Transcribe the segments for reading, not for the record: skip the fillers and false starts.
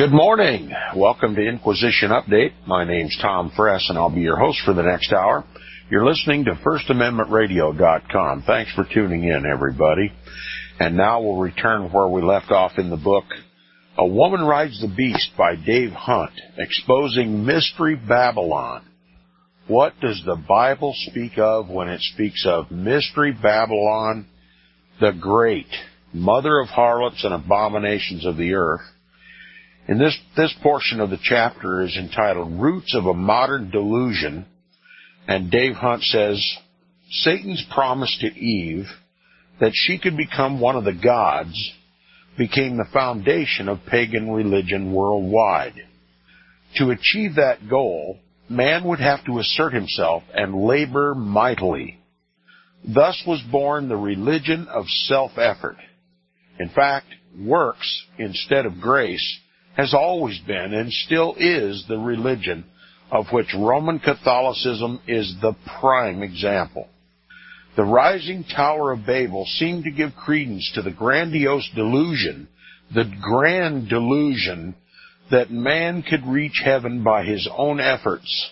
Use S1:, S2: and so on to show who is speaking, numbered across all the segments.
S1: Good morning. Welcome to Inquisition Update. My name's Tom Fress, and I'll be your host for the next hour. You're listening to FirstAmendmentRadio.com. Thanks for tuning in, everybody. And now we'll return where we left off in the book, A Woman Rides the Beast by Dave Hunt, exposing Mystery Babylon. What does the Bible speak of when it speaks of Mystery Babylon, the great mother of harlots and abominations of the earth? And this portion of the chapter is entitled Roots of a Modern Delusion, and Dave Hunt says, Satan's promise to Eve that she could become one of the gods became the foundation of pagan religion worldwide. To achieve that goal, man would have to assert himself and labor mightily. Thus was born the religion of self-effort. In fact, works instead of grace has always been and still is the religion of which Roman Catholicism is the prime example. The rising Tower of Babel seemed to give credence to the grandiose delusion, the grand delusion, that man could reach heaven by his own efforts.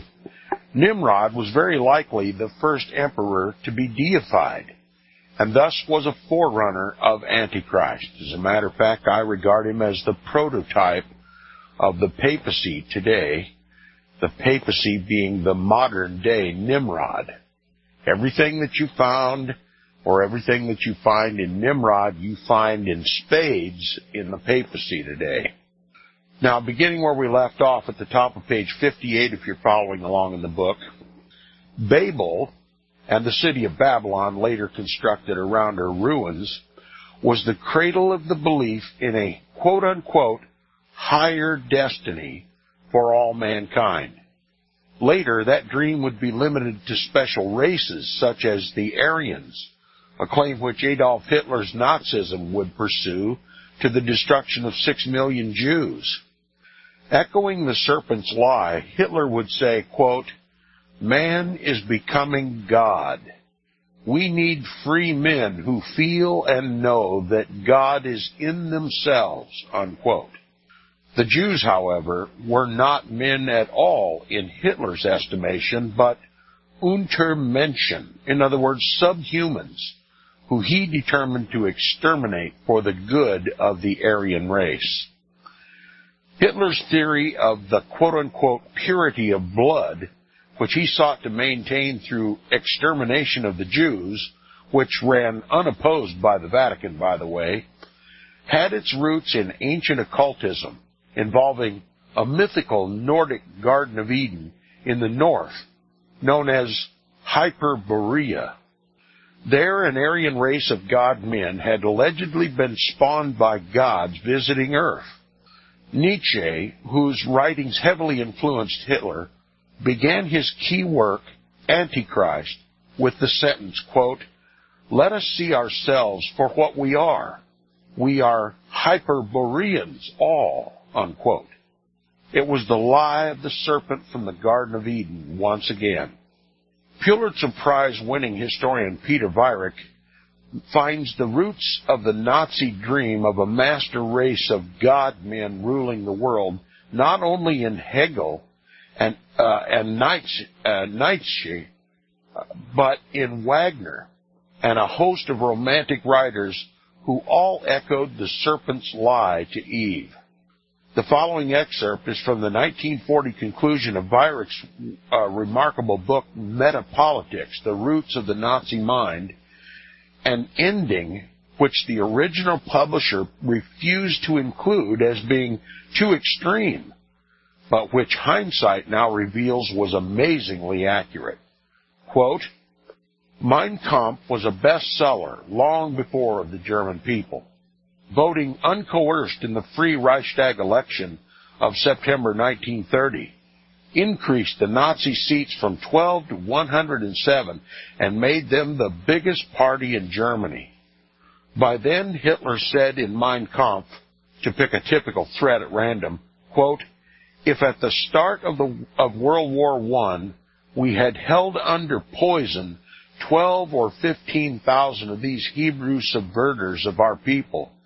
S1: Nimrod was very likely the first emperor to be deified, and thus was a forerunner of Antichrist. As a matter of fact, I regard him as the prototype of the papacy today, the papacy being the modern-day Nimrod. Everything that you found, or everything that you find in Nimrod, you find in spades in the papacy today. Now, beginning where we left off at the top of page 58, if you're following along in the book, Babel, and the city of Babylon, later constructed around her ruins, was the cradle of the belief in a quote-unquote higher destiny for all mankind. Later, that dream would be limited to special races, such as the Aryans, a claim which Adolf Hitler's Nazism would pursue to the destruction of 6 million Jews. Echoing the serpent's lie, Hitler would say, quote, Man is becoming God. We need free men who feel and know that God is in themselves, unquote. The Jews, however, were not men at all in Hitler's estimation, but Untermenschen, in other words, subhumans, who he determined to exterminate for the good of the Aryan race. Hitler's theory of the quote-unquote purity of blood, which he sought to maintain through extermination of the Jews, which ran unopposed by the Vatican, by the way, had its roots in ancient occultism involving a mythical Nordic Garden of Eden in the north, known as Hyperborea. There, an Aryan race of god-men had allegedly been spawned by gods visiting Earth. Nietzsche, whose writings heavily influenced Hitler, began his key work, Antichrist, with the sentence, quote, Let us see ourselves for what we are. We are Hyperboreans all, unquote. It was the lie of the serpent from the Garden of Eden once again. Pulitzer Prize-winning historian Peter Weyrich finds the roots of the Nazi dream of a master race of god-men ruling the world not only in Hegel and Nietzsche, but in Wagner and a host of romantic writers who all echoed the serpent's lie to Eve. The following excerpt is from the 1940 conclusion of Weyrich's remarkable book, Metapolitics, The Roots of the Nazi Mind, an ending which the original publisher refused to include as being too extreme, but which hindsight now reveals was amazingly accurate. Quote, Mein Kampf was a bestseller long before the German people. Voting uncoerced in the free Reichstag election of September 1930 increased the Nazi seats from 12 to 107 and made them the biggest party in Germany. By then, Hitler said in Mein Kampf, to pick a typical thread at random, quote, If at the start of World War I we had held under poison 12 or 15,000 of these Hebrew subverters of our people,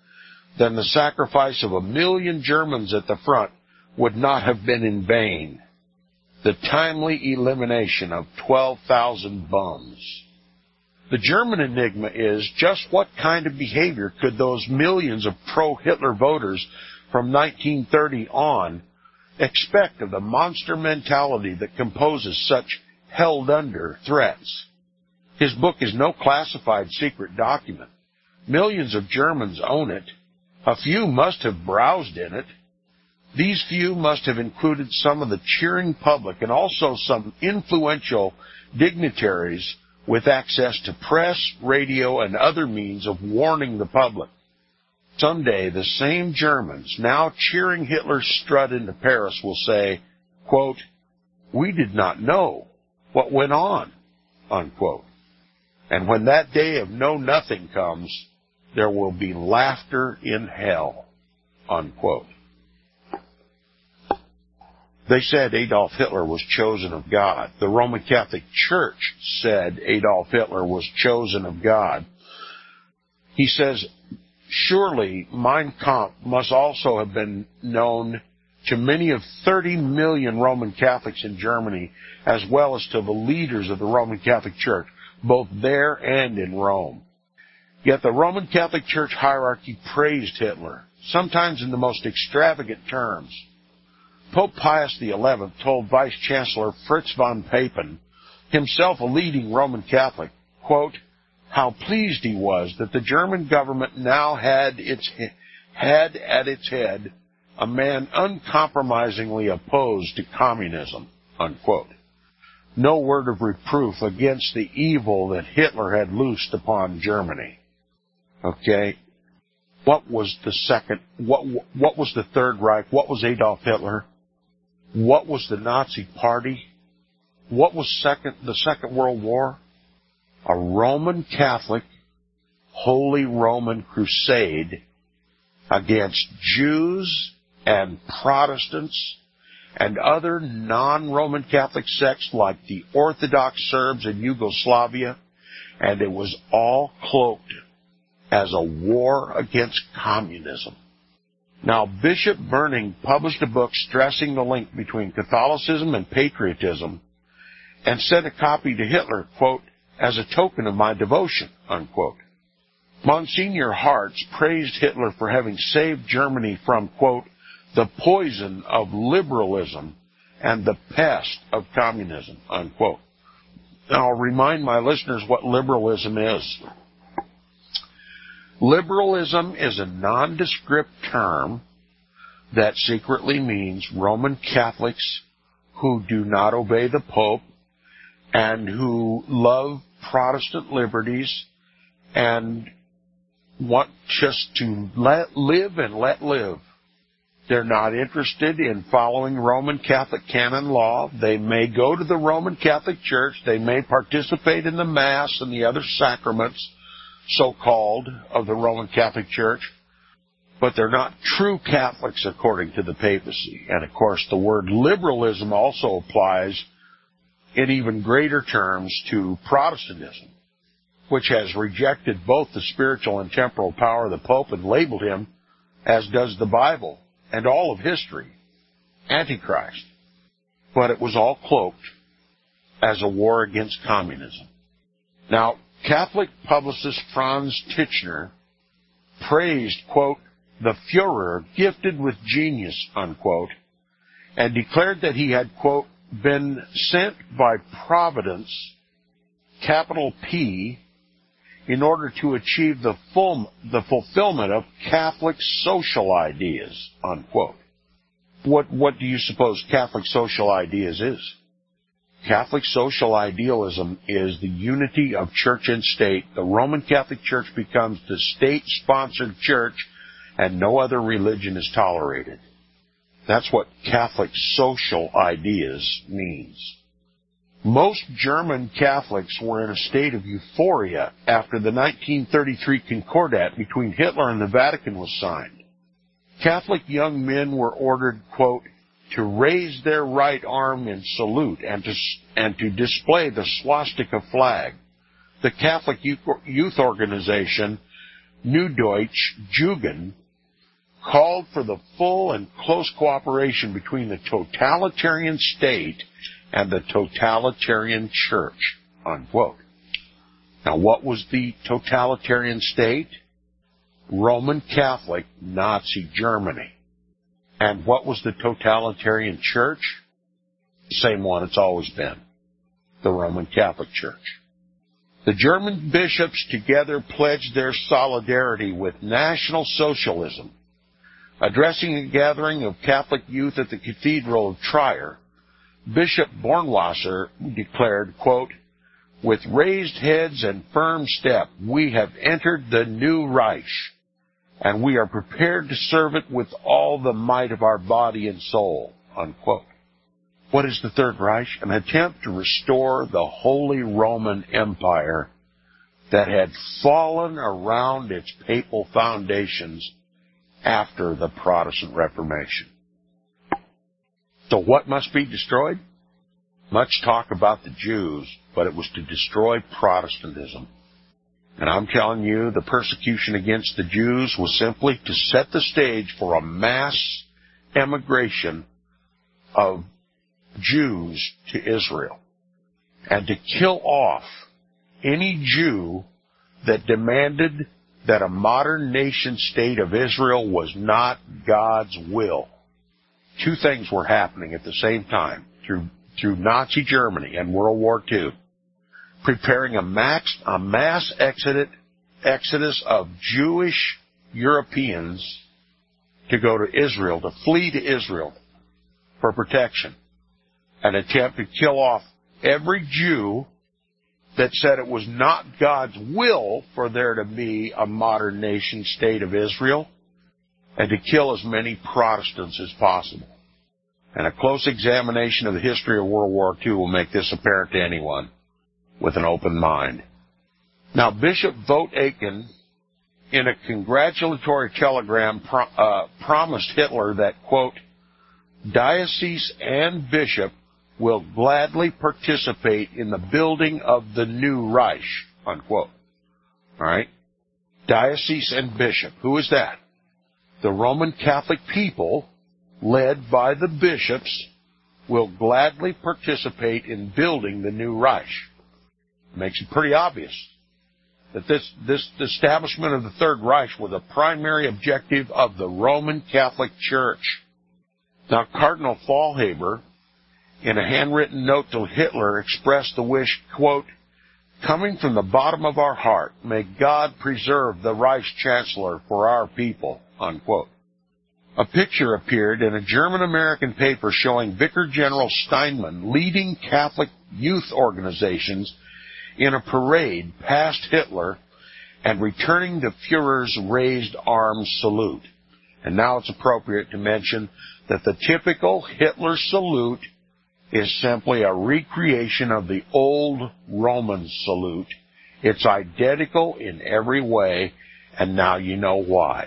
S1: then the sacrifice of 1 million Germans at the front would not have been in vain. The timely elimination of 12,000 bums. The German enigma is just what kind of behavior could those millions of pro-Hitler voters from 1930 on expect of the monster mentality that composes such held-under threats? His book is no classified secret document. Millions of Germans own it. A few must have browsed in it. These few must have included some of the cheering public and also some influential dignitaries with access to press, radio, and other means of warning the public. Someday, the same Germans now cheering Hitler's strut into Paris will say, quote, "We did not know what went on," unquote. And when that day of know-nothing comes, there will be laughter in hell, unquote. They said Adolf Hitler was chosen of God. The Roman Catholic Church said Adolf Hitler was chosen of God. He says, surely Mein Kampf must also have been known to many of 30 million Roman Catholics in Germany, as well as to the leaders of the Roman Catholic Church, both there and in Rome. Yet the Roman Catholic Church hierarchy praised Hitler, sometimes in the most extravagant terms. Pope Pius XI told Vice Chancellor Fritz von Papen, himself a leading Roman Catholic, quote, how pleased he was that the German government now had at its head a man uncompromisingly opposed to communism, unquote. No word of reproof against the evil that Hitler had loosed upon Germany. Okay? What was the Third Reich? What was Adolf Hitler? What was the Nazi Party? What was the Second World War? A Roman Catholic, Holy Roman Crusade against Jews and Protestants and other non-Roman Catholic sects like the Orthodox Serbs in Yugoslavia, and it was all cloaked as a war against communism. Now, Bishop Berning published a book stressing the link between Catholicism and patriotism and sent a copy to Hitler, quote, as a token of my devotion, unquote. Monsignor Hartz praised Hitler for having saved Germany from, quote, the poison of liberalism and the pest of communism, unquote. Now, I'll remind my listeners what liberalism is. Liberalism is a nondescript term that secretly means Roman Catholics who do not obey the Pope and who love Protestant liberties and want just to live and let live. They're not interested in following Roman Catholic canon law. They may go to the Roman Catholic Church. They may participate in the Mass and the other sacraments, so-called, of the Roman Catholic Church, but they're not true Catholics according to the papacy. And, of course, the word liberalism also applies in even greater terms to Protestantism, which has rejected both the spiritual and temporal power of the Pope and labeled him, as does the Bible and all of history, Antichrist. But it was all cloaked as a war against communism. Now, Catholic publicist Franz Tichenor praised, quote, the Führer gifted with genius, unquote, and declared that he had, quote, been sent by Providence, capital P, in order to achieve the fulfillment of Catholic social ideas, unquote. What do you suppose Catholic social ideas is? Catholic social idealism is the unity of church and state. The Roman Catholic Church becomes the state-sponsored church, and no other religion is tolerated. That's what Catholic social ideas means. Most German Catholics were in a state of euphoria after the 1933 Concordat between Hitler and the Vatican was signed. Catholic young men were ordered, quote, to raise their right arm in salute and to display the swastika flag. The Catholic youth organization New Deutsche Jugend called for the full and close cooperation between the totalitarian state and the totalitarian church, unquote. Now, what was the totalitarian state? Roman Catholic Nazi Germany. And what was the totalitarian church? The same one it's always been, the Roman Catholic Church. The German bishops together pledged their solidarity with National Socialism. Addressing a gathering of Catholic youth at the Cathedral of Trier, Bishop Bornwasser declared, quote, "With raised heads and firm step, we have entered the new Reich, and we are prepared to serve it with all the might of our body and soul," unquote. What is the Third Reich? An attempt to restore the Holy Roman Empire that had fallen around its papal foundations after the Protestant Reformation. So what must be destroyed? Much talk about the Jews, but it was to destroy Protestantism. And I'm telling you, the persecution against the Jews was simply to set the stage for a mass emigration of Jews to Israel, and to kill off any Jew that demanded that a modern nation state of Israel was not God's will. Two things were happening at the same time through Nazi Germany and World War II, preparing a mass exodus of Jewish Europeans to go to Israel, to flee to Israel for protection. An attempt to kill off every Jew that said it was not God's will for there to be a modern nation state of Israel, and to kill as many Protestants as possible. And a close examination of the history of World War II will make this apparent to anyone with an open mind. Now, Bishop Vogt Aiken, in a congratulatory telegram, promised Hitler that, quote, "Diocese and bishop will gladly participate in the building of the new Reich," unquote. All right? Diocese and bishop. Who is that? The Roman Catholic people, led by the bishops, will gladly participate in building the new Reich. It makes it pretty obvious that this establishment of the Third Reich was a primary objective of the Roman Catholic Church. Now, Cardinal Faulhaber, in a handwritten note to Hitler, expressed the wish, quote, "Coming from the bottom of our heart, may God preserve the Reich Chancellor for our people," unquote. A picture appeared in a German-American paper showing Vicar General Steinmann leading Catholic youth organizations in a parade past Hitler and returning the Führer's raised arm salute. And now it's appropriate to mention that the typical Hitler salute is simply a recreation of the old Roman salute. It's identical in every way, and now you know why.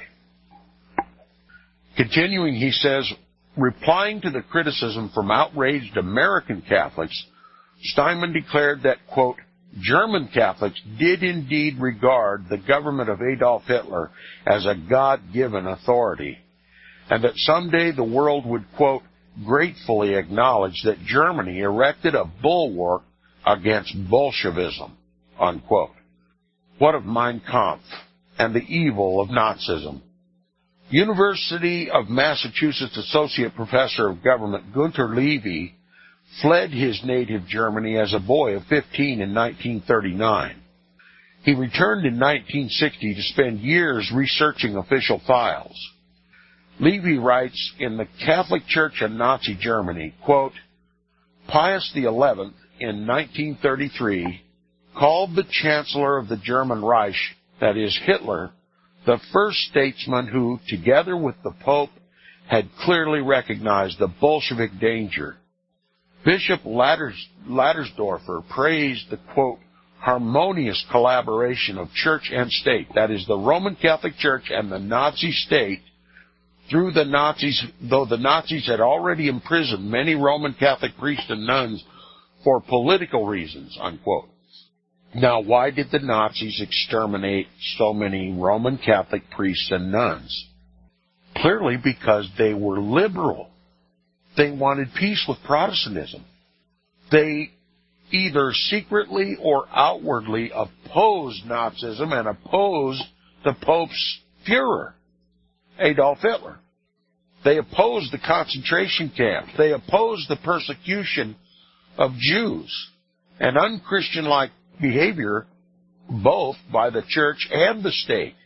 S1: Continuing, he says, replying to the criticism from outraged American Catholics, Steinmann declared that, quote, "German Catholics did indeed regard the government of Adolf Hitler as a God-given authority, and that someday the world would, quote, gratefully acknowledge that Germany erected a bulwark against Bolshevism," unquote. What of Mein Kampf and the evil of Nazism? University of Massachusetts Associate Professor of Government Gunther Levy fled his native Germany as a boy of 15 in 1939. He returned in 1960 to spend years researching official files. Levy writes, in the Catholic Church in Nazi Germany, quote, "Pius XI, in 1933, called the Chancellor of the German Reich, that is Hitler, the first statesman who, together with the Pope, had clearly recognized the Bolshevik danger. Bishop Lattersdorfer praised the, quote, harmonious collaboration of church and state, that is the Roman Catholic Church and the Nazi state, through the Nazis, though the Nazis had already imprisoned many Roman Catholic priests and nuns for political reasons," unquote. Now, why did the Nazis exterminate so many Roman Catholic priests and nuns? Clearly because they were liberal. They wanted peace with Protestantism. They either secretly or outwardly opposed Nazism and opposed the Pope's Führer, Adolf Hitler. They opposed the concentration camps. They opposed the persecution of Jews and unchristian-like behavior, both by the church and the state.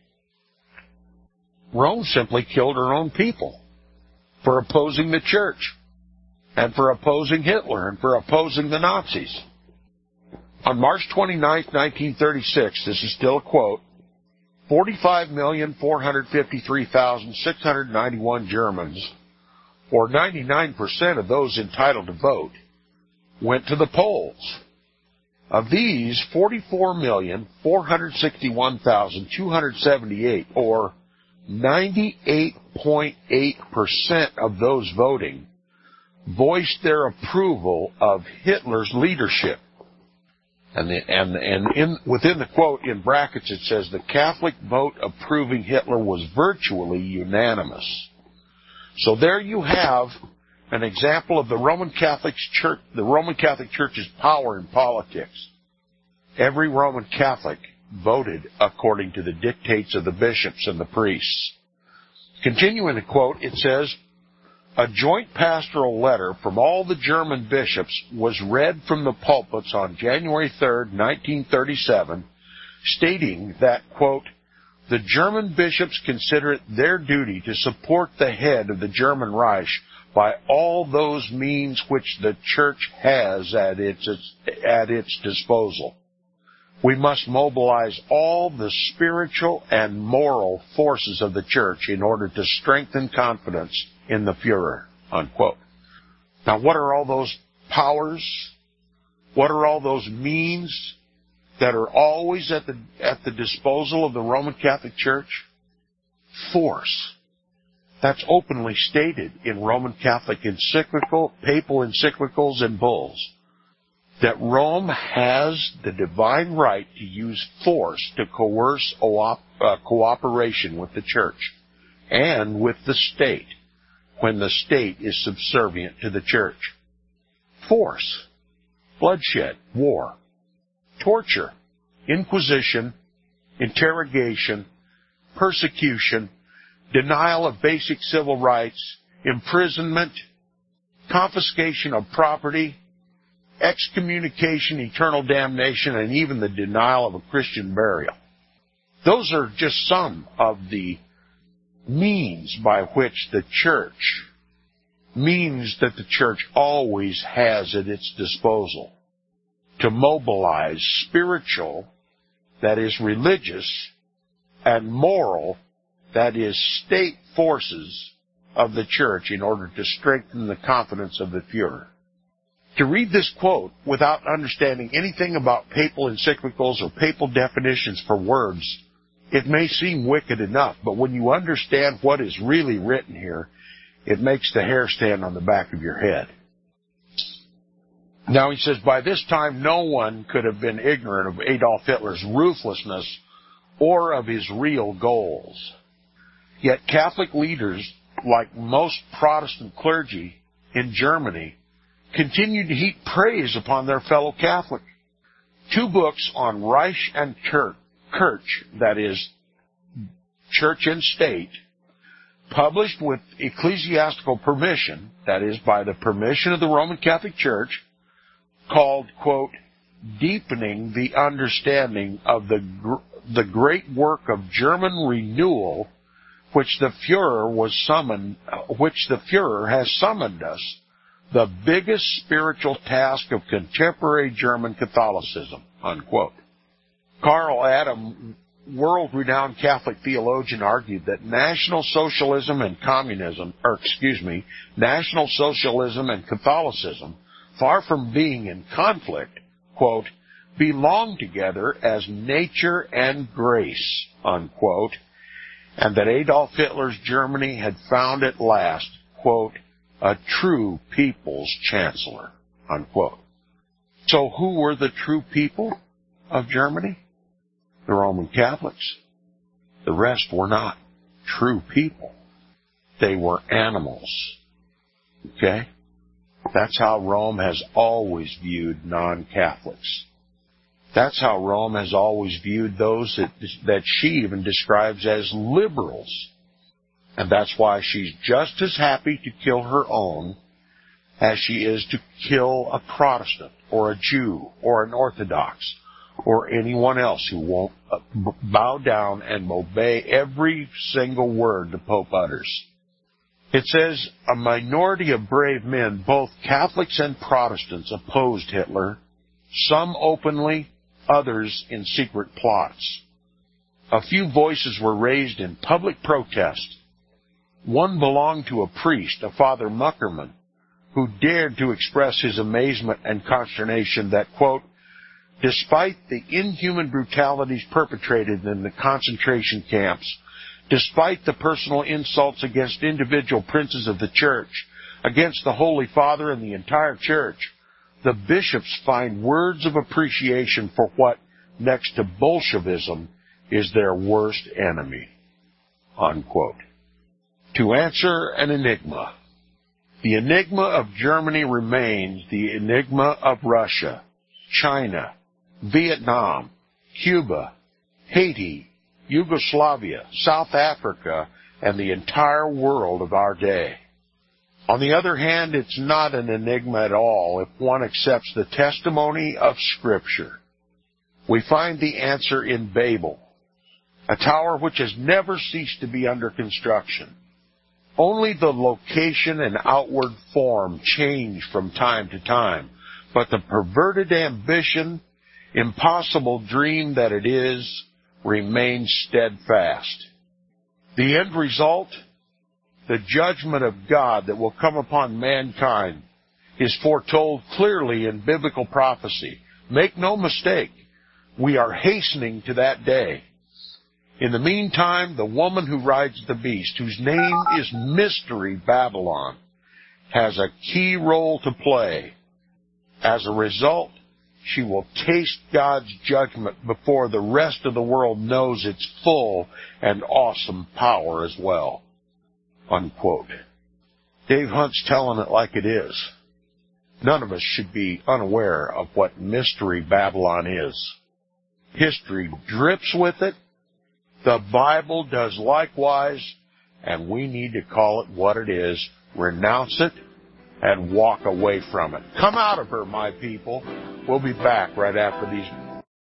S1: Rome simply killed her own people for opposing the church and for opposing Hitler and for opposing the Nazis. On March 29, 1936, this is still a quote, 45,453,691 Germans, or 99% of those entitled to vote, went to the polls. Of these, 44,461,278, or 98.8% of those voting, voiced their approval of Hitler's leadership. Within the quote, in brackets, it says the Catholic vote approving Hitler was virtually unanimous. So there you have an example of the Roman Catholic Church's power in politics. Every Roman Catholic voted according to the dictates of the bishops and the priests. Continuing the quote, it says, a joint pastoral letter from all the German bishops was read from the pulpits on January 3, 1937, stating that, quote, the German bishops consider it their duty to support the head of the German Reich by all those means which the Church has at its disposal. We must mobilize all the spiritual and moral forces of the Church in order to strengthen confidence in the Führer, unquote. Now, what are all those powers? What are all those means that are always at the disposal of the Roman Catholic Church? Force. That's openly stated in Roman Catholic papal encyclicals and bulls, that Rome has the divine right to use force to coerce cooperation with the Church and with the state when the state is subservient to the Church. Force, bloodshed, war, torture, inquisition, interrogation, persecution, denial of basic civil rights, imprisonment, confiscation of property, excommunication, eternal damnation, and even the denial of a Christian burial. Those are just some of the means by which the Church, means that the Church always has at its disposal to mobilize spiritual, that is religious, and moral, that is state forces of the Church in order to strengthen the confidence of the Führer. To read this quote without understanding anything about papal encyclicals or papal definitions for words, it may seem wicked enough, but when you understand what is really written here, it makes the hair stand on the back of your head. Now he says, by this time no one could have been ignorant of Adolf Hitler's ruthlessness or of his real goals. Yet Catholic leaders, like most Protestant clergy in Germany, continued to heap praise upon their fellow Catholic. 2 books on Reich and Kirch, that is, Church and State, published with ecclesiastical permission, that is, by the permission of the Roman Catholic Church, called, quote, Deepening the Understanding of the Great Work of German Renewal, which the Führer has summoned us, the biggest spiritual task of contemporary German Catholicism, unquote. Karl Adam, world-renowned Catholic theologian, argued that National Socialism and Catholicism, far from being in conflict, quote, belong together as nature and grace, unquote, and that Adolf Hitler's Germany had found at last, quote, a true people's chancellor, unquote. So who were the true people of Germany? The Roman Catholics. The rest were not true people. they were animals. Okay? That's how Rome has always viewed non-Catholics. That's how Rome has always viewed those that she even describes as liberals. And that's why she's just as happy to kill her own as she is to kill a Protestant or a Jew or an Orthodox or anyone else who won't bow down and obey every single word the Pope utters. It says, a minority of brave men, both Catholics and Protestants, opposed Hitler, some openly, others in secret plots. A few voices were raised in public protest. One belonged to a priest, a Father Muckerman, who dared to express his amazement and consternation that, quote, despite the inhuman brutalities perpetrated in the concentration camps, despite the personal insults against individual princes of the Church, against the Holy Father and the entire Church, the bishops find words of appreciation for what, next to Bolshevism, is their worst enemy. Unquote. To answer an enigma. The enigma of Germany remains the enigma of Russia, China, Vietnam, Cuba, Haiti, Yugoslavia, South Africa, and the entire world of our day. On the other hand, it's not an enigma at all if one accepts the testimony of Scripture. We find the answer in Babel, a tower which has never ceased to be under construction. Only the location and outward form change from time to time, but the perverted ambition, impossible dream that it is, remains steadfast. The end result? The judgment of God that will come upon mankind is foretold clearly in biblical prophecy. Make no mistake, we are hastening to that day. In the meantime, the woman who rides the beast, whose name is Mystery Babylon, has a key role to play. As a result, she will taste God's judgment before the rest of the world knows its full and awesome power as well. Unquote. Dave Hunt's telling it like it is. None of us should be unaware of what Mystery Babylon is. History drips with it. The Bible does likewise, and we need to call it what it is, renounce it, and walk away from it. Come out of her, my people. We'll be back right after these.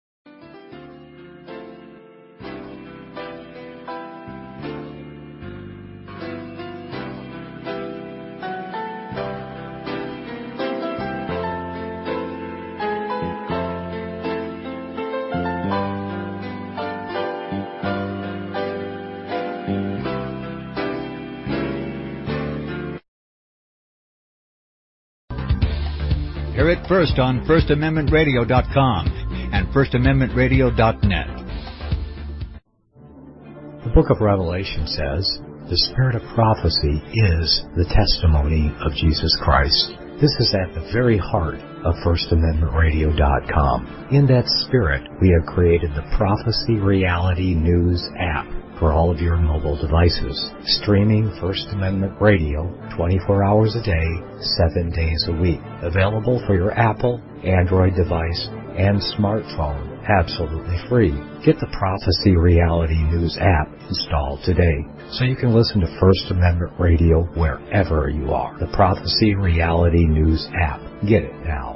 S2: Hear it first on FirstAmendmentRadio.com and FirstAmendmentRadio.net.
S3: The book of Revelation says, the spirit of prophecy is the testimony of Jesus Christ. This is at the very heart of FirstAmendmentRadio.com. In that spirit, we have created the Prophecy Reality News app for all of your mobile devices, streaming First Amendment Radio 24 hours a day, 7 days a week. Available for your Apple, Android device, and smartphone, absolutely free. Get the Prophecy Reality News app installed today so you can listen to First Amendment Radio wherever you are. The Prophecy Reality News app. Get it now.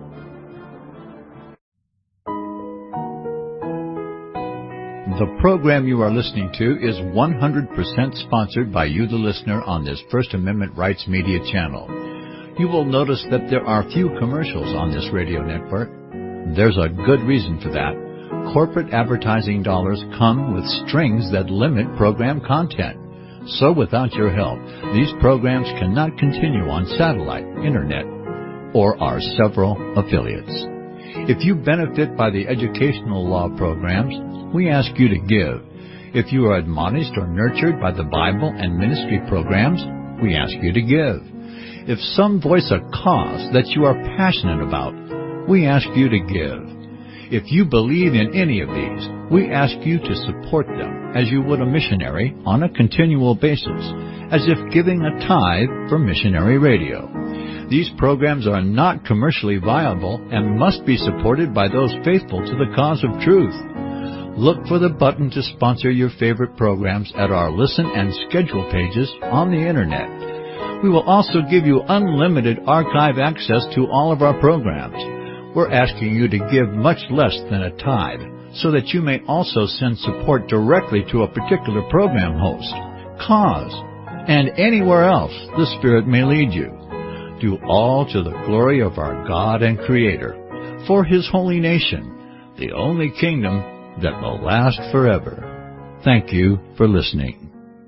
S2: The program you are listening to is 100% sponsored by you, the listener, on this First Amendment Rights Media channel. You will notice that there are few commercials on this radio network. There's a good reason for that. Corporate advertising dollars come with strings that limit program content. So without your help, these programs cannot continue on satellite, internet, or our several affiliates. If you benefit by the educational law programs, we ask you to give. If you are admonished or nurtured by the Bible and ministry programs, we ask you to give. If some voice a cause that you are passionate about, we ask you to give. If you believe in any of these, we ask you to support them as you would a missionary on a continual basis, as if giving a tithe for missionary radio. These programs are not commercially viable and must be supported by those faithful to the cause of truth. Look for the button to sponsor your favorite programs at our listen and schedule pages on the Internet. We will also give you unlimited archive access to all of our programs. We're asking you to give much less than a tithe, so that you may also send support directly to a particular program host, cause, and anywhere else the Spirit may lead you. Do all to the glory of our God and Creator, for His holy nation, the only kingdom that will last forever. Thank you for listening.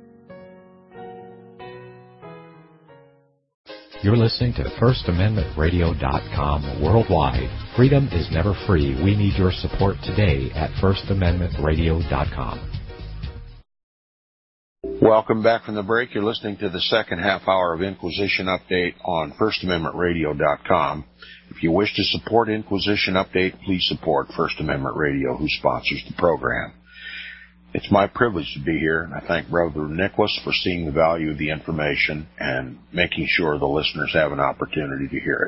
S3: You're listening to FirstAmendmentRadio.com worldwide. Freedom is never free. We need your support today at FirstAmendmentRadio.com.
S1: Welcome back from the break. You're listening to the second half hour of Inquisition Update on FirstAmendmentRadio.com. If you wish to support Inquisition Update, please support First Amendment Radio, who sponsors the program. It's my privilege to be here, and I thank Brother Nicholas for seeing the value of the information and making sure the listeners have an opportunity to hear it.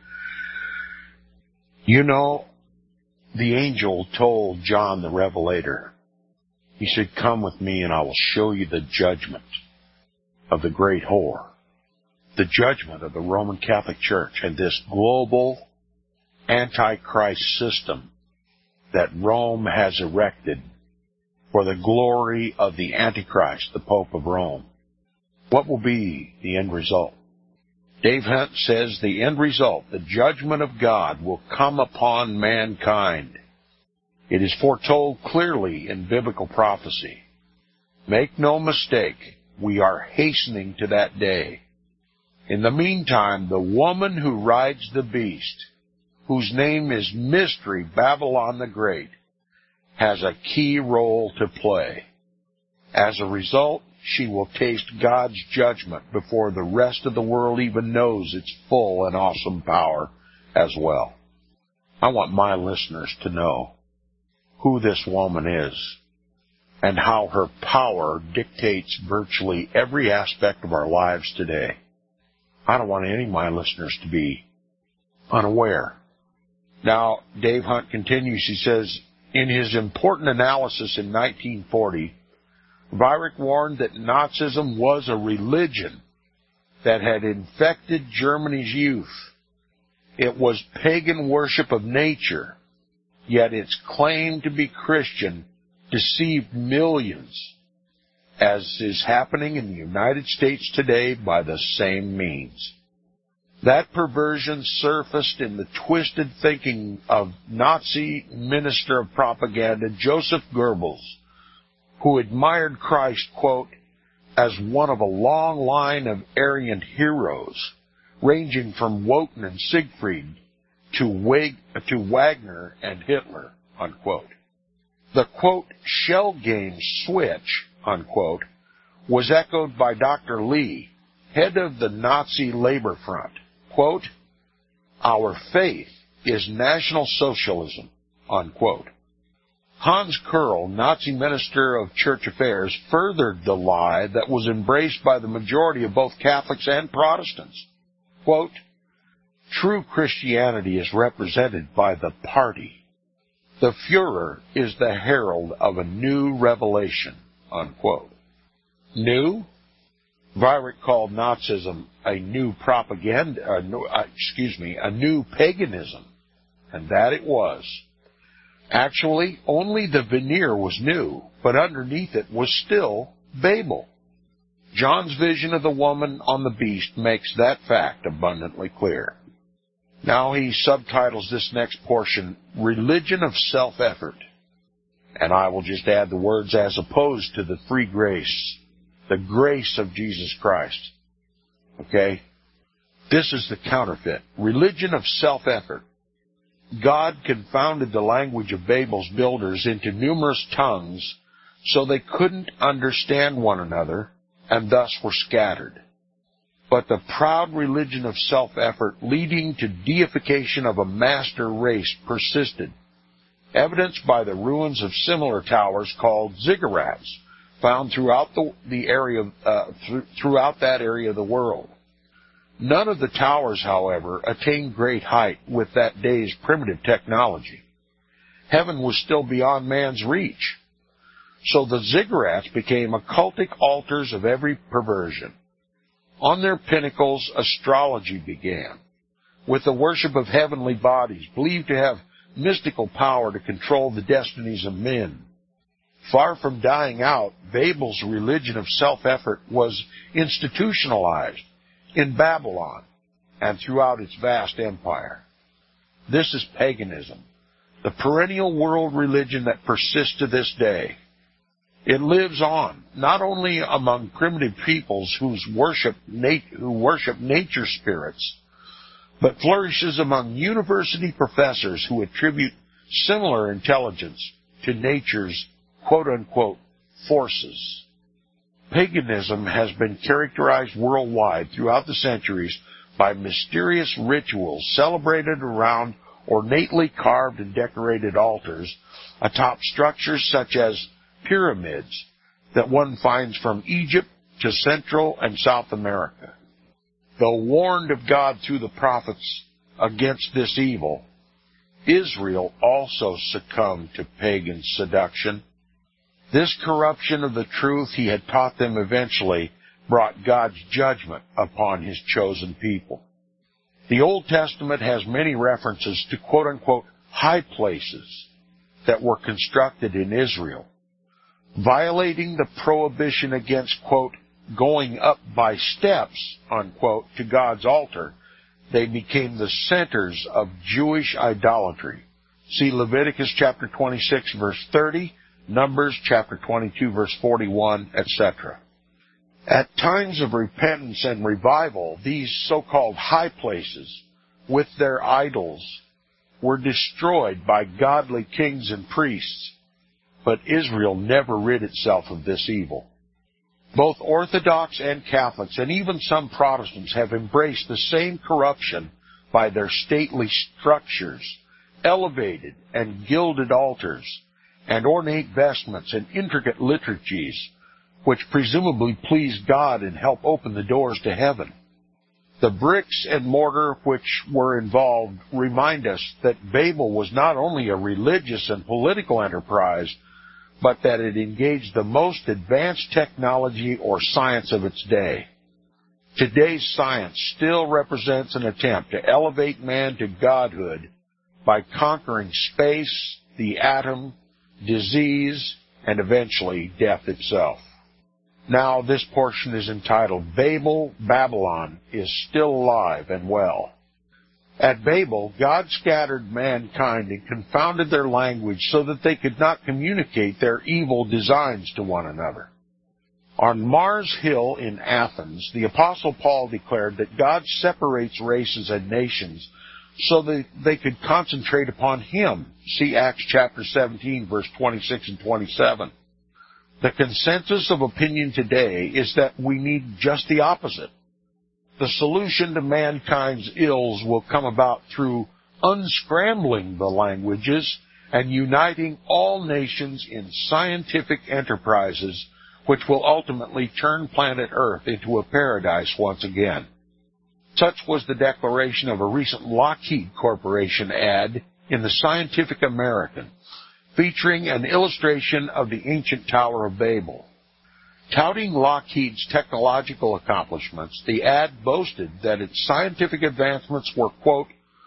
S1: You know, the angel told John the Revelator, he said, "Come with me and I will show you the judgment of the great whore, the judgment of the Roman Catholic Church and this global antichrist system that Rome has erected for the glory of the Antichrist, the Pope of Rome. What will be the end result?" Dave Hunt says the end result, the judgment of God, will come upon mankind. It is foretold clearly in biblical prophecy. Make no mistake, we are hastening to that day. In the meantime, the woman who rides the beast, whose name is Mystery Babylon the Great, has a key role to play. As a result, she will taste God's judgment before the rest of the world even knows its full and awesome power as well. I want my listeners to know who this woman is and how her power dictates virtually every aspect of our lives today. I don't want any of my listeners to be unaware. Now, Dave Hunt continues. He says, in his important analysis in 1940, Weyrich warned that Nazism was a religion that had infected Germany's youth. It was pagan worship of nature, yet its claim to be Christian deceived millions, as is happening in the United States today by the same means. That perversion surfaced in the twisted thinking of Nazi minister of propaganda Joseph Goebbels, who admired Christ, quote, as one of a long line of Aryan heroes, ranging from Wotan and Siegfried to Wagner and Hitler, unquote. The, quote, shell game switch, unquote, was echoed by Dr. Lee, head of the Nazi Labor Front. Quote, our faith is National Socialism, unquote. Hans Kerl, Nazi Minister of Church Affairs, furthered the lie that was embraced by the majority of both Catholics and Protestants. Quote, true Christianity is represented by the party. The Führer is the herald of a new revelation, unquote. New? Weyrich called Nazism a new a new paganism, and that it was. Actually, only the veneer was new, but underneath it was still Babel. John's vision of the woman on the beast makes that fact abundantly clear. Now he subtitles this next portion, Religion of Self-Effort. And I will just add the words as opposed to the free grace, the grace of Jesus Christ. Okay? This is the counterfeit. Religion of self-effort. God confounded the language of Babel's builders into numerous tongues so they couldn't understand one another and thus were scattered. But the proud religion of self-effort leading to deification of a master race persisted, evidenced by the ruins of similar towers called ziggurats, found throughout throughout that area of the world. None of the towers, however, attained great height with that day's primitive technology. Heaven was still beyond man's reach. So the ziggurats became occultic altars of every perversion. On their pinnacles, astrology began, with the worship of heavenly bodies believed to have mystical power to control the destinies of men. Far from dying out, Babel's religion of self-effort was institutionalized in Babylon and throughout its vast empire. This is paganism, the perennial world religion that persists to this day. It lives on, not only among primitive peoples who worship nature spirits, but flourishes among university professors who attribute similar intelligence to nature's quote-unquote forces. Paganism has been characterized worldwide throughout the centuries by mysterious rituals celebrated around ornately carved and decorated altars atop structures such as pyramids that one finds from Egypt to Central and South America. Though warned of God through the prophets against this evil, Israel also succumbed to pagan seduction. This corruption of the truth he had taught them eventually brought God's judgment upon his chosen people. The Old Testament has many references to quote-unquote high places that were constructed in Israel. Violating the prohibition against, quote, going up by steps, unquote, to God's altar, they became the centers of Jewish idolatry. See Leviticus chapter 26, verse 30, Numbers chapter 22, verse 41, etc. At times of repentance and revival, these so-called high places, with their idols, were destroyed by godly kings and priests. But Israel never rid itself of this evil. Both Orthodox and Catholics, and even some Protestants, have embraced the same corruption by their stately structures, elevated and gilded altars, and ornate vestments and intricate liturgies, which presumably please God and help open the doors to heaven. The bricks and mortar which were involved remind us that Babel was not only a religious and political enterprise, but that it engaged the most advanced technology or science of its day. Today's science still represents an attempt to elevate man to godhood by conquering space, the atom, disease, and eventually death itself. Now this portion is entitled, Babylon is Still Alive and Well. At Babel, God scattered mankind and confounded their language so that they could not communicate their evil designs to one another. On Mars Hill in Athens, the Apostle Paul declared that God separates races and nations so that they could concentrate upon Him. See Acts chapter 17, verse 26 and 27. The consensus of opinion today is that we need just the opposite. The solution to mankind's ills will come about through unscrambling the languages and uniting all nations in scientific enterprises which will ultimately turn planet Earth into a paradise once again. Such was the declaration of a recent Lockheed Corporation ad in the Scientific American, featuring an illustration of the ancient Tower of Babel. Touting Lockheed's technological accomplishments, the ad boasted that its scientific advancements were, quote,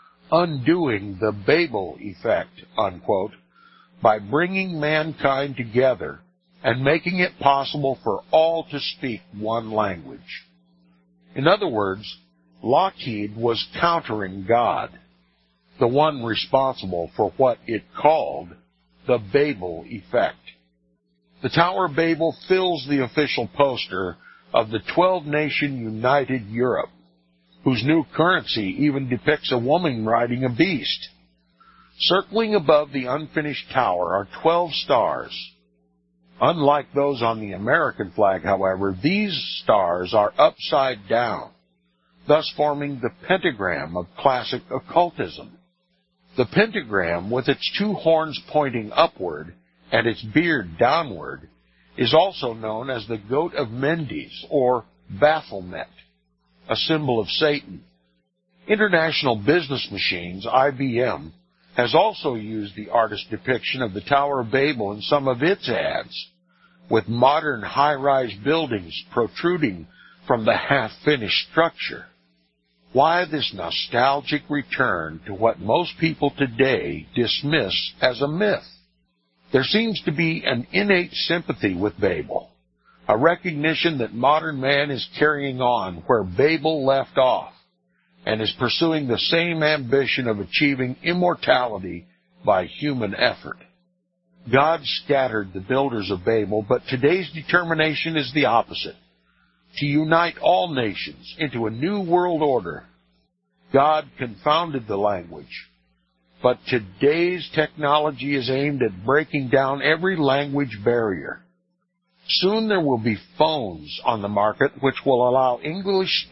S1: undoing the Babel effect, unquote, by bringing mankind together and making it possible for all to speak one language. In other words, Lockheed was countering God, the one responsible for what it called the Babel effect. The Tower of Babel fills the official poster of the 12-nation United Europe, whose new currency even depicts a woman riding a beast. Circling above the unfinished tower are 12 stars. Unlike those on the American flag, however, these stars are upside down, thus forming the pentagram of classic occultism. The pentagram, with its two horns pointing upward and its beard downward, is also known as the Goat of Mendes, or Baphomet, a symbol of Satan. International Business Machines, IBM, has also used the artist's depiction of the Tower of Babel in some of its ads, with modern high-rise buildings protruding from the half-finished structure. Why this nostalgic return to what most people today dismiss as a myth? There seems to be an innate sympathy with Babel, a recognition that modern man is carrying on where Babel left off, and is pursuing the same ambition of achieving immortality by human effort. God scattered the builders of Babel, but today's determination is the opposite, to unite all nations into a new world order. God confounded the language, but today's technology is aimed at breaking down every language barrier. Soon there will be phones on the market which will allow English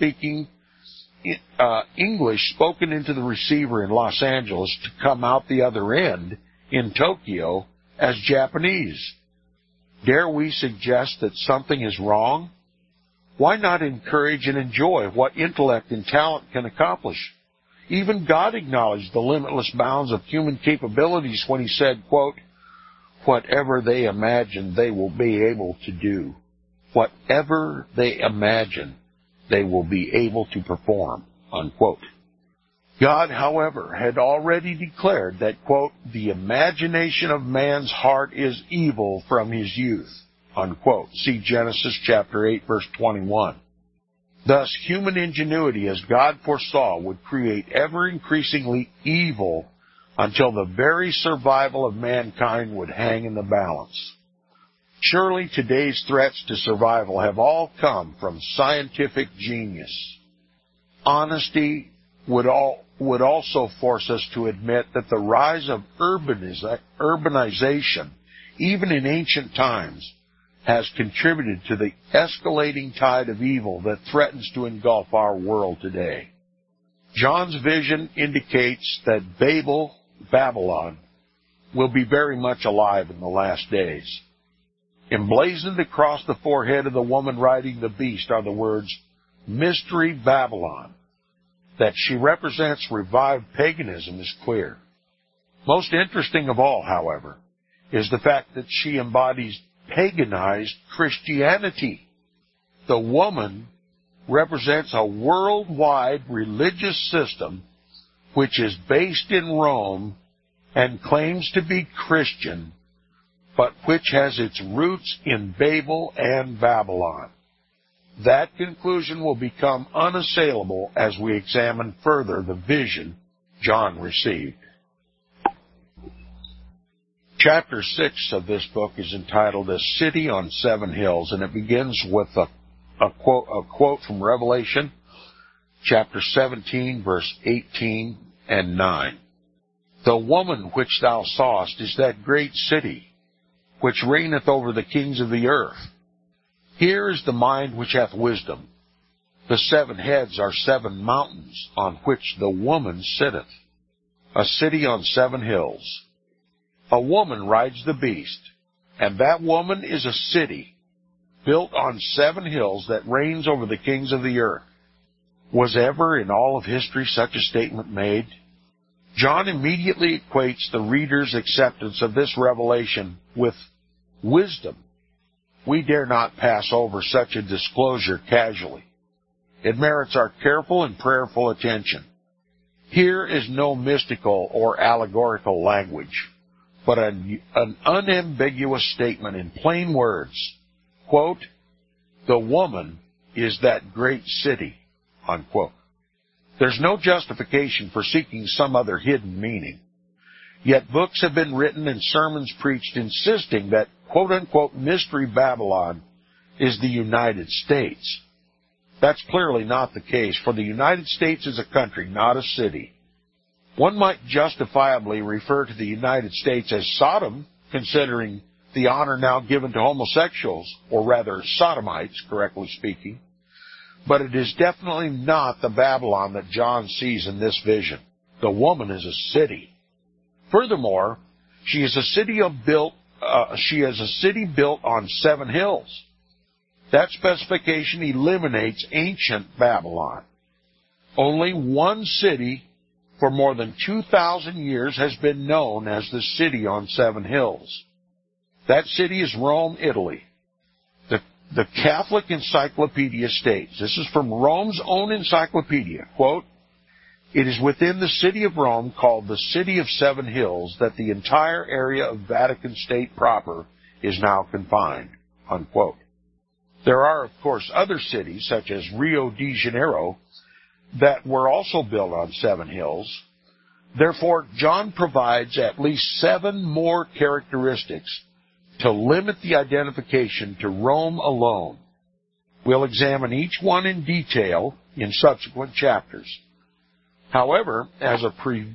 S1: spoken into the receiver in Los Angeles to come out the other end in Tokyo as Japanese. Dare we suggest that something is wrong? Why not encourage and enjoy what intellect and talent can accomplish? Even God acknowledged the limitless bounds of human capabilities when he said, quote, "Whatever they imagine, they will be able to do. Whatever they imagine, they will be able to perform," unquote. God, however, had already declared that, quote, "the imagination of man's heart is evil from his youth," unquote. See Genesis chapter 8, verse 21. Thus, human ingenuity, as God foresaw, would create ever-increasingly evil until the very survival of mankind would hang in the balance. Surely today's threats to survival have all come from scientific genius. Honesty would also force us to admit that the rise of urbanization, even in ancient times, has contributed to the escalating tide of evil that threatens to engulf our world today. John's vision indicates that Babylon, will be very much alive in the last days. Emblazoned across the forehead of the woman riding the beast are the words, "Mystery Babylon." That she represents revived paganism is clear. Most interesting of all, however, is the fact that she embodies paganized Christianity. The woman represents a worldwide religious system which is based in Rome and claims to be Christian, but which has its roots in Babel and Babylon. That conclusion will become unassailable as we examine further the vision John received. Chapter 6 of this book is entitled "A City on Seven Hills," and it begins with a quote from Revelation, chapter 17, verse 18 and 9. "The woman which thou sawest is that great city, which reigneth over the kings of the earth. Here is the mind which hath wisdom. The 7 heads are 7 mountains on which the woman sitteth. A city on 7 hills. A woman rides the beast, and that woman is a city built on 7 hills that reigns over the kings of the earth." Was ever in all of history such a statement made? John immediately equates the reader's acceptance of this revelation with wisdom. We dare not pass over such a disclosure casually. It merits our careful and prayerful attention. Here is no mystical or allegorical language, but an unambiguous statement in plain words. Quote, "The woman is that great city," unquote. There's no justification for seeking some other hidden meaning. Yet books have been written and sermons preached insisting that, quote-unquote, Mystery Babylon is the United States. That's clearly not the case, for the United States is a country, not a city. One might justifiably refer to the United States as Sodom, considering the honor now given to homosexuals, or rather sodomites, correctly speaking. But it is definitely not the Babylon that John sees in this vision. The woman is a city. Furthermore, she is a city built she is a city built on 7 hills. That specification eliminates ancient Babylon. Only one city for more than 2,000 years has been known as the city on 7 hills. That city is Rome, Italy. The Catholic Encyclopedia states, this is from Rome's own encyclopedia, quote, "It is within the city of Rome, called the City of 7 Hills, that the entire area of Vatican State proper is now confined," unquote. There are, of course, other cities, such as Rio de Janeiro, that were also built on 7 hills. Therefore, John provides at least 7 more characteristics to limit the identification to Rome alone. We'll examine each one in detail in subsequent chapters. However, as a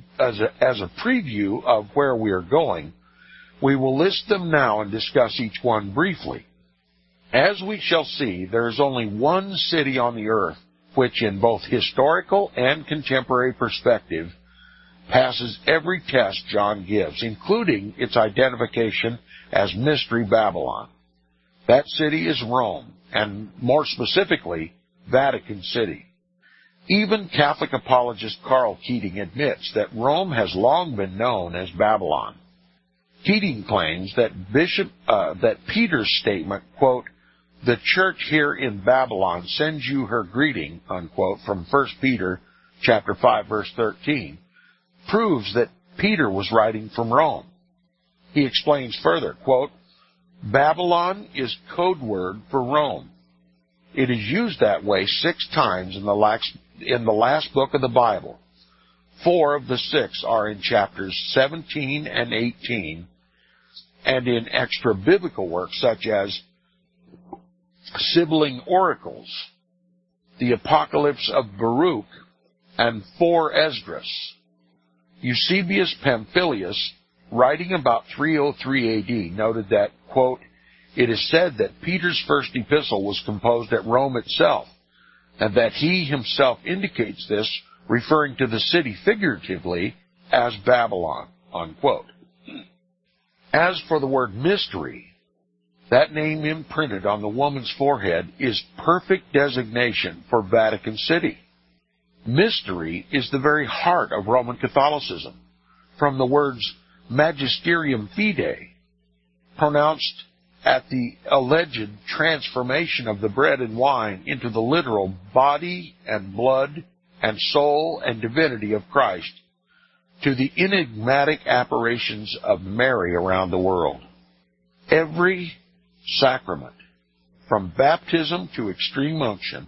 S1: preview of where we are going, we will list them now and discuss each one briefly. As we shall see, there is only one city on the earth which, in both historical and contemporary perspective, passes every test John gives, including its identification as Mystery Babylon. That city is Rome, and more specifically, Vatican City. Even Catholic apologist Carl Keating admits that Rome has long been known as Babylon. Keating claims that Peter's statement, quote, "The church here in Babylon sends you her greeting," unquote, from 1 Peter chapter 5, verse 13, proves that Peter was writing from Rome. He explains further, quote, "Babylon is code word for Rome. It is used that way 6 times in the last book of the Bible. 4 of the 6 are in chapters 17 and 18, and in extra-biblical works such as Sibylline Oracles, the Apocalypse of Baruch, and 4 Esdras. Eusebius Pamphilius, writing about 303 A.D., noted that, quote, "It is said that Peter's first epistle was composed at Rome itself, and that he himself indicates this, referring to the city figuratively as Babylon," unquote. As for the word mystery, that name imprinted on the woman's forehead is perfect designation for Vatican City. Mystery is the very heart of Roman Catholicism, from the words magisterium fidei, pronounced at the alleged transformation of the bread and wine into the literal body and blood and soul and divinity of Christ, to the enigmatic apparitions of Mary around the world. Every sacrament, from baptism to extreme unction,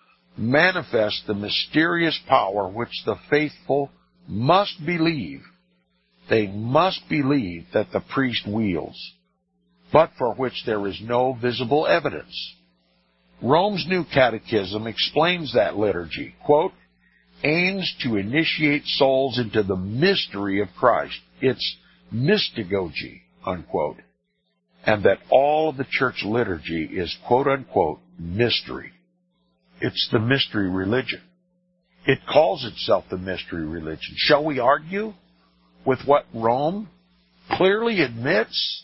S1: manifests the mysterious power which the faithful must believe. They must believe that the priest wields, but for which there is no visible evidence. Rome's New Catechism explains that liturgy, quote, "aims to initiate souls into the mystery of Christ." It's mystagogy, unquote. And that all of the church liturgy is, quote unquote, mystery. It's the mystery religion. It calls itself the mystery religion. Shall we argue with what Rome clearly admits?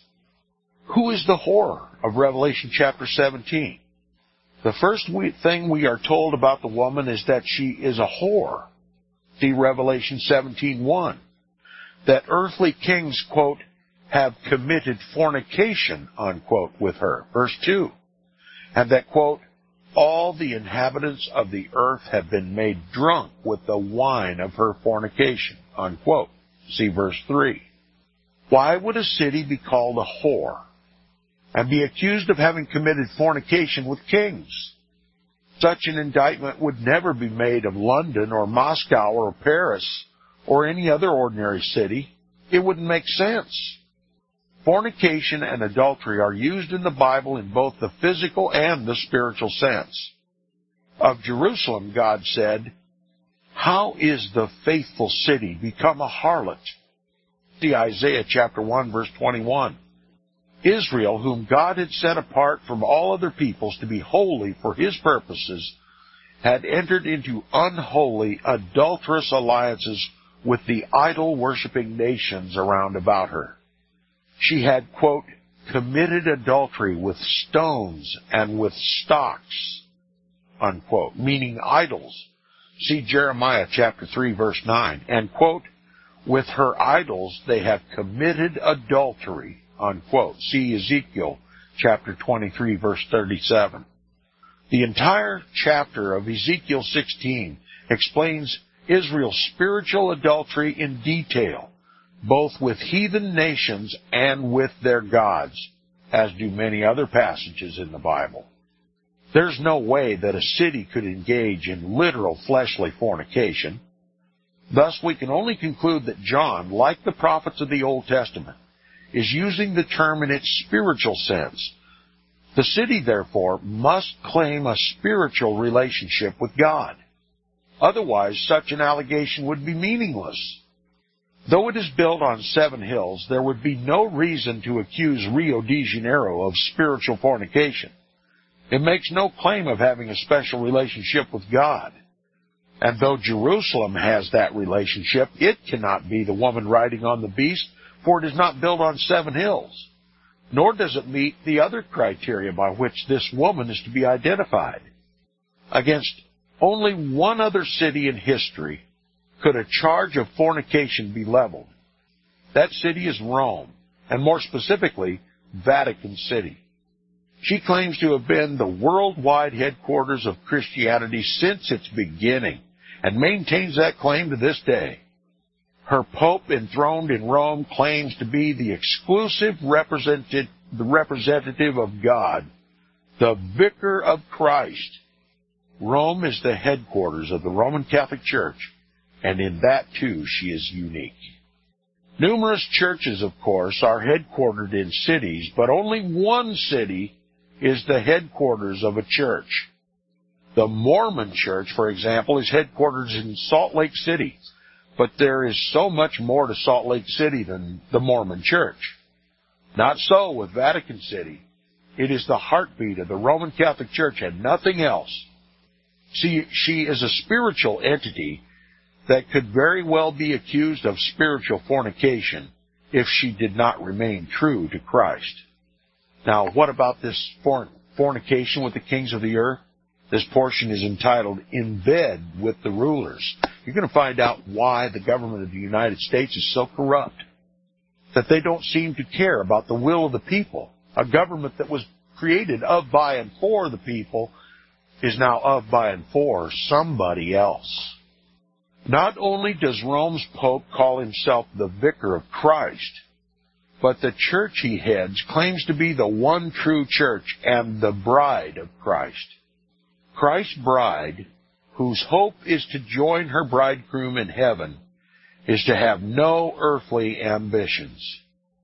S1: Who is the whore of Revelation chapter 17? The first thing we are told about the woman is that she is a whore. See Revelation 17:1. That earthly kings, quote, "have committed fornication," unquote, with her. Verse 2. And that, quote, "all the inhabitants of the earth have been made drunk with the wine of her fornication," unquote. See verse 3. Why would a city be called a whore and be accused of having committed fornication with kings? Such an indictment would never be made of London or Moscow or Paris or any other ordinary city. It wouldn't make sense. Fornication and adultery are used in the Bible in both the physical and the spiritual sense. Of Jerusalem, God said, "How is the faithful city become a harlot?" See Isaiah chapter 1, verse 21. Israel, whom God had set apart from all other peoples to be holy for his purposes, had entered into unholy, adulterous alliances with the idol-worshipping nations around about her. She had, quote, committed adultery with stones and with stocks, unquote, meaning idols. See Jeremiah chapter 3, verse 9. And, quote, with her idols they have committed adultery, unquote. See Ezekiel chapter 23, verse 37. The entire chapter of Ezekiel 16 explains Israel's spiritual adultery in detail, both with heathen nations and with their gods, as do many other passages in the Bible. There's no way that a city could engage in literal fleshly fornication. Thus, we can only conclude that John, like the prophets of the Old Testament, is using the term in its spiritual sense. The city, therefore, must claim a spiritual relationship with God. Otherwise, such an allegation would be meaningless. Though it is built on 7 hills, there would be no reason to accuse Rio de Janeiro of spiritual fornication. It makes no claim of having a special relationship with God. And though Jerusalem has that relationship, it cannot be the woman riding on the beast, for it is not built on 7 hills. Nor does it meet the other criteria by which this woman is to be identified. Against only one other city in history could a charge of fornication be leveled. That city is Rome, and more specifically, Vatican City. She claims to have been the worldwide headquarters of Christianity since its beginning, and maintains that claim to this day. Her Pope enthroned in Rome claims to be the exclusive representative of God, the Vicar of Christ. Rome is the headquarters of the Roman Catholic Church, and in that, too, she is unique. Numerous churches, of course, are headquartered in cities, but only one city is the headquarters of a church. The Mormon Church, for example, is headquartered in Salt Lake City, but there is so much more to Salt Lake City than the Mormon Church. Not so with Vatican City. It is the heartbeat of the Roman Catholic Church and nothing else. See, she is a spiritual entity that could very well be accused of spiritual fornication if she did not remain true to Christ. Now, what about this fornication with the kings of the earth? This portion is entitled, In Bed with the Rulers. You're going to find out why the government of the United States is so corrupt, that they don't seem to care about the will of the people. A government that was created of, by, and for the people is now of, by, and for somebody else. Not only does Rome's Pope call himself the Vicar of Christ, but the church he heads claims to be the one true church and the bride of Christ. Christ's bride, whose hope is to join her bridegroom in heaven, is to have no earthly ambitions.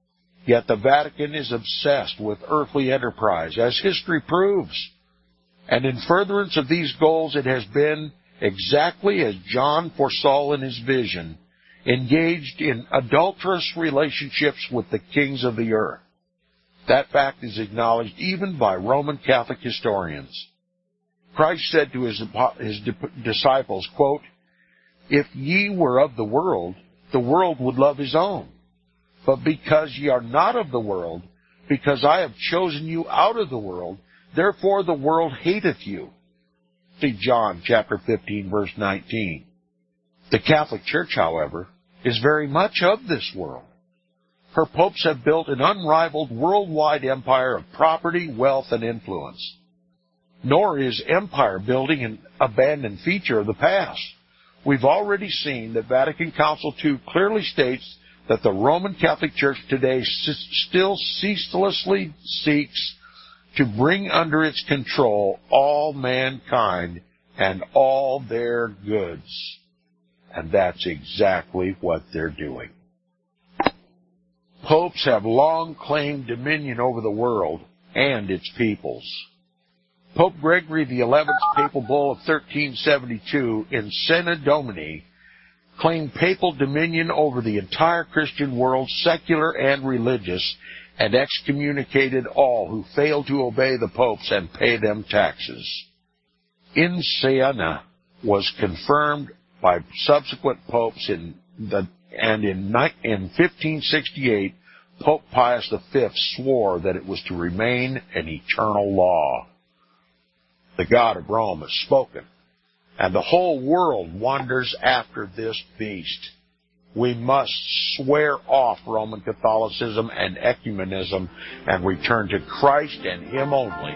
S1: Yet the Vatican is obsessed with earthly enterprise, as history proves. And in furtherance of these goals, it has been, exactly as John foresaw in his vision, engaged in adulterous relationships with the kings of the earth. That fact is acknowledged even by Roman Catholic historians. Christ said to his disciples, quote, If ye were of the world would love his own. But because ye are not of the world, because I have chosen you out of the world, therefore the world hateth you. See John chapter 15, verse 19. The Catholic Church, however, is very much of this world. Her popes have built an unrivaled worldwide empire of property, wealth, and influence. Nor is empire building an abandoned feature of the past. We've already seen that Vatican Council II clearly states that the Roman Catholic Church today still ceaselessly seeks to bring under its control all mankind and all their goods. And that's exactly what they're doing. Popes have long claimed dominion over the world and its peoples. Pope Gregory XI's papal bull of 1372 in Sena Domini claimed papal dominion over the entire Christian world, secular and religious, and excommunicated all who failed to obey the popes and pay them taxes. In Siena was confirmed by subsequent popes, and in 1568, Pope Pius V swore that it was to remain an eternal law. The God of Rome has spoken, and the whole world wanders after this beast. We must swear off Roman Catholicism and ecumenism and return to Christ and Him only.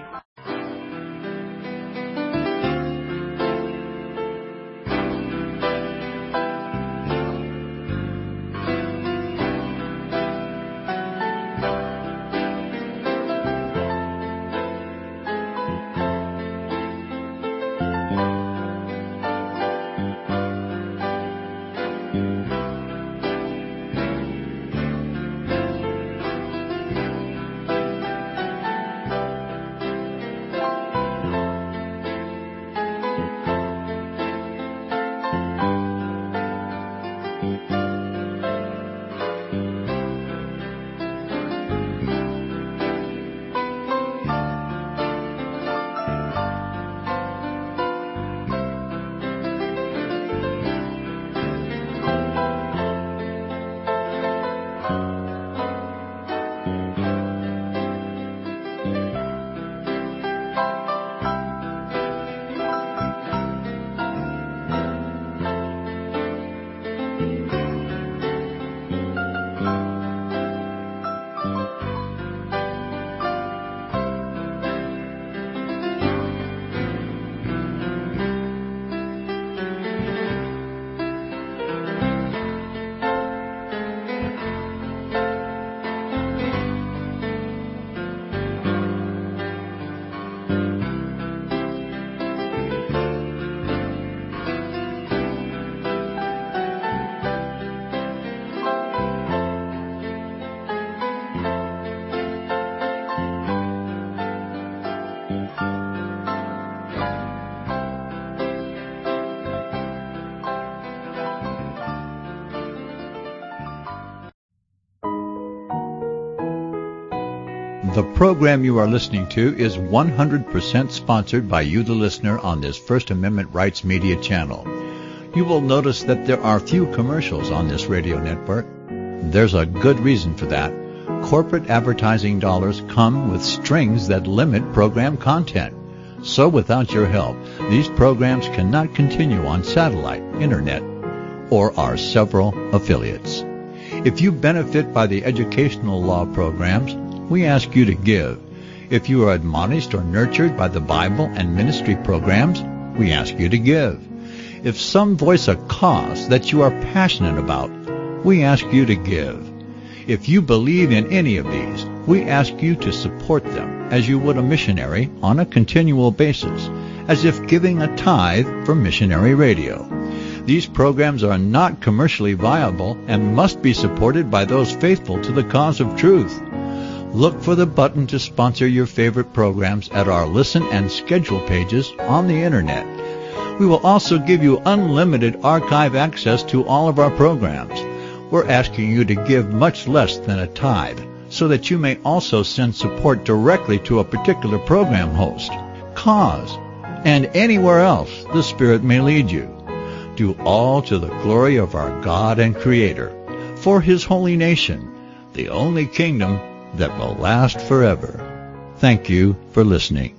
S2: The program you are listening to is 100% sponsored by you, the listener, on this First Amendment Rights Media channel. You will notice that there are few commercials on this radio network. There's a good reason for that. Corporate advertising dollars come with strings that limit program content. So without your help, these programs cannot continue on satellite, internet, or our several affiliates. If you benefit by the educational law programs, we ask you to give. If you are admonished or nurtured by the Bible and ministry programs, we ask you to give. If some voice a cause that you are passionate about, we ask you to give. If you believe in any of these, we ask you to support them as you would a missionary on a continual basis, as if giving a tithe for missionary radio. These programs are not commercially viable and must be supported by those faithful to the cause of truth. Look for the button to sponsor your favorite programs at our listen and schedule pages on the Internet. We will also give you unlimited archive access to all of our programs. We're asking you to give much less than a tithe, so that you may also send support directly to a particular program host, cause, and anywhere else the Spirit may lead you. Do all to the glory of our God and Creator, for His holy nation, the only kingdom that will last forever. Thank you for listening.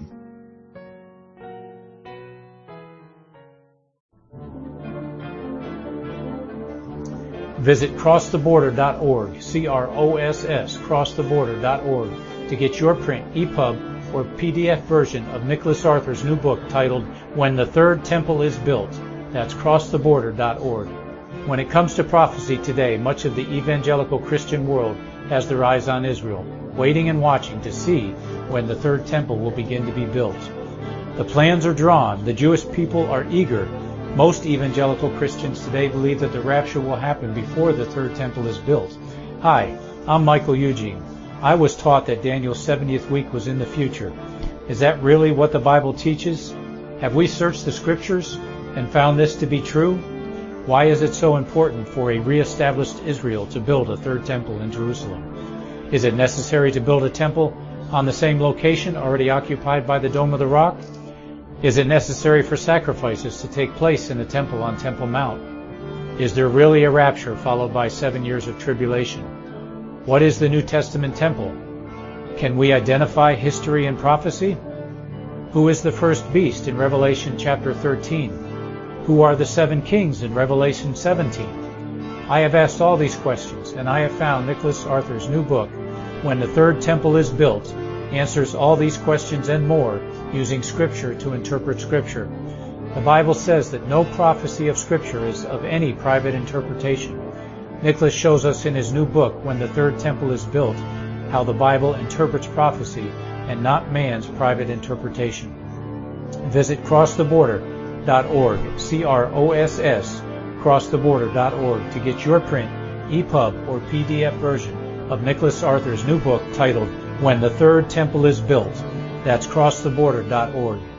S4: Visit crosstheborder.org, crosstheborder.org, to get your print, EPUB, or PDF version of Nicholas Arthur's new book titled When the Third Temple is Built. That's crosstheborder.org. When it comes to prophecy today, much of the evangelical Christian world has their eyes on Israel, waiting and watching to see when the third temple will begin to be built. The plans are drawn. The Jewish people are eager. Most evangelical Christians today believe that the rapture will happen before the third temple is built. Hi, I'm Michael Eugene. I was taught that Daniel's 70th week was in the future. Is that really what the Bible teaches? Have we searched the Scriptures and found this to be true? Why is it so important for a re-established Israel to build a third temple in Jerusalem? Is it necessary to build a temple on the same location already occupied by the Dome of the Rock? Is it necessary for sacrifices to take place in the temple on Temple Mount? Is there really a rapture followed by 7 years of tribulation? What is the New Testament temple? Can we identify history and prophecy? Who is the first beast in Revelation chapter 13? Who are the 7 kings in Revelation 17? I have asked all these questions, and I have found Nicholas Arthur's new book, When the Third Temple is Built, answers all these questions and more using Scripture to interpret Scripture. The Bible says that no prophecy of Scripture is of any private interpretation. Nicholas shows us in his new book, When the Third Temple is Built, how the Bible interprets prophecy and not man's private interpretation. Visit crosstheborder.org, CROSS, crosstheborder.org, to get your print, EPUB, or PDF version of Nicholas Arthur's new book titled When the Third Temple is Built. That's crosstheborder.org.